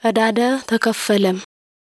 እዳደ ተከፈለም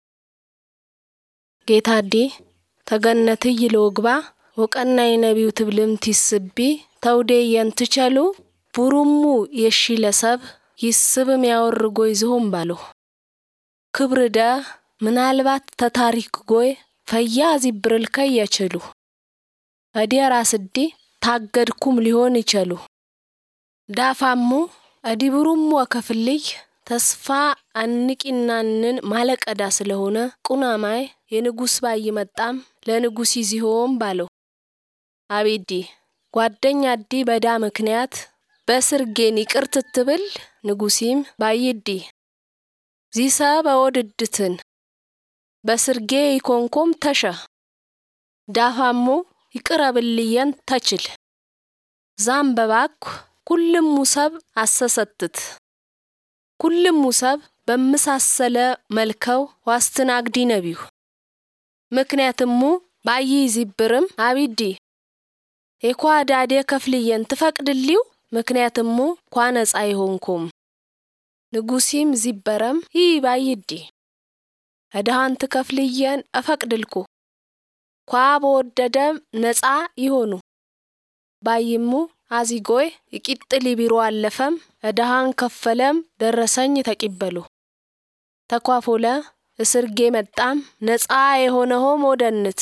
ጌታዲ ተገነት ይሎግባ ወቀናይ ነብዩ ትብልም ትስቢ ተውዴ የንትቸሉ ቡሩሙ የሺለሰብ ይስብም ያወርጎ ይዝሆም ባሉ ክብርዳ ምናልባት ተታሪክ ጎይ ፈያዚ ብርልከ ያቸሉ አዲያራስዲ ታገድኩም ሊሆን ይችላሉ ዳፋሙ አዲብሩሙ ወከፍልይ ተስፋ አንቂናንን ማለቀዳ ስለሆነ ቁናማይ የንጉስ ባይ መጣም ለንጉስ ይዚሆም ባሉ አቤዲ ጓደኛዲ በዳ ምክንያት በስርጌን ይቅርትትብል ንጉሲም ባይዲ ዚሳብ ወድድትን በስርጌ ይኮንኮም ተሸ ዳፋሙ ይቅረብልየን ተችል ዛምበባክ ኩልም ሙሰብ አሰሰትት ኩልም ሙሰብ በመሳሰለ መልከው ዋስተናግዲ ነብዩ ምክንያቱም ባይ ይዝብርም አቢዲ የኳዳዴ ከፍልየን ተፈቅድልዩ ምክንያቱም ኳነጻ ይሆንኩም ንጉሲም ዚበረም ባይዲ አዳንት ከፍልየን አፈቅድልኩ ኳብ ወደደም ነጻ ይሆኑ ባይሙ አዚጎይ ይቂጥሊ ቢሮ አለፈም አዳን ከፈለም ደረሰኝ ተቂበሉ ተኳፎለ እስርጌ መጣም ነጻ የሆነው ሞደነት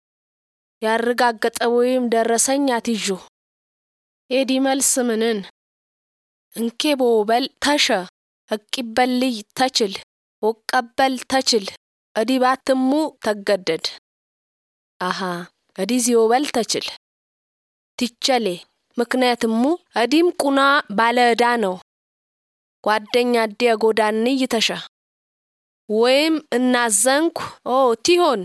ያረጋገጠውም ደረሰኝ አትይጁ ኤዲመልስ ምንን እንኬቦበል ተሸ አቂበልይ ተችል ወቀበል ተችል አዲባትሙ ተገደድ አሃ አዲዚዮበል ተችል ትቸሌ ምክንያቱም አዲም ቁና ባለዳ ነው ጓደኛ ዲያጎዳን ይተሻ ወይም እናዘንኩ ቲሆን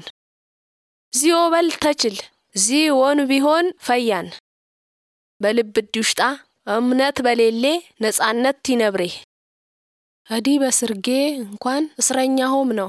ዚዮበል ተችል ዚዮን ቢሆን ፈያን በልብ ድውሽጣ እምነት በሌሌ ነጻነት ትነብሬ አዲ በስርጌ እንኳን እስረኛውም ነው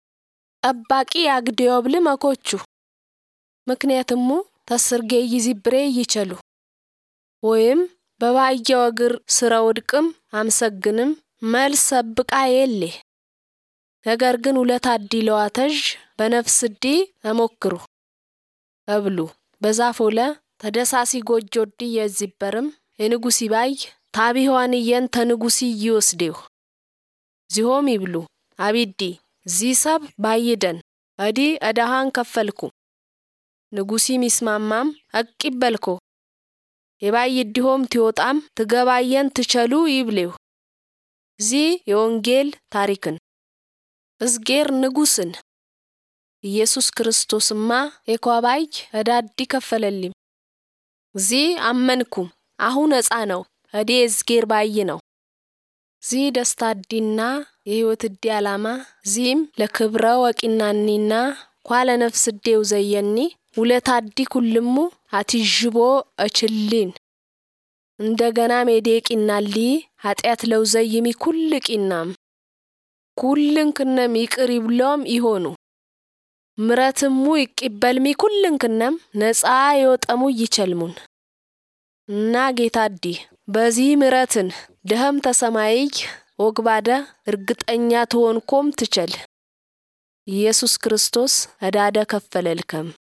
አባቂ ያግዴውብል መኮቹ ምክንያቱም ተስርጌ ይዝብሬ ይችላሉ ወይም በባየው እግር ስራውድቅም አምሰግንም መልስ ሰብቃ የለ ነገር ግን ሁለት አዲለዋተጅ በነፍስዲ አሞክሩ አብሉ በዛፎለ ተደሳሲ ጎጆዲ የዝበርም የንጉሲ ባይ ታቢዋንየን ተንጉሲ ይወስዴው ዚሆም ይብሉ አቢዲ ዚሳብ ባይደን አዲ አዳሃን ከፈልኩ ንጉሲ ሚስማማም አቂበልኮ የባይዲሆም ትወጣም ትገባየን ትቸሉ ይብሌው ዚ የወንጌል ታሪክን እዝጌር ንጉስን ኢየሱስ ክርስቶስማ የኳባይ አዳዲ ከፈለልም ዚ አመንኩም አሁን ነጻ ነው አዲ እዝጌር ባይ ነው ዚ ደስታዲና የህይወት ዲያላማ ዚም ለክብረ ወቂናኒና ኳለ ነፍስ ዲው ዘየኒ ሁለታዲ ኩልሙ አትጅቦ አችልን እንደገና ሜዴቂናሊ ኃጢያት ለውዘይሚ ኩልቂናም ኩልንከነም ይቅሪብሎም ይሆኑ ምራትሙ ይቅበልሚ ኩልንከነም ነጻ ይወጣሙ ይቸልሙን እና ጌታዲ በዚህ ምራትን ደህም ተሰማይ ወግባዳ እርግጠኛ ተወንኮም ትቸል ኢየሱስ ክርስቶስ አዳዳ ከፈለልከም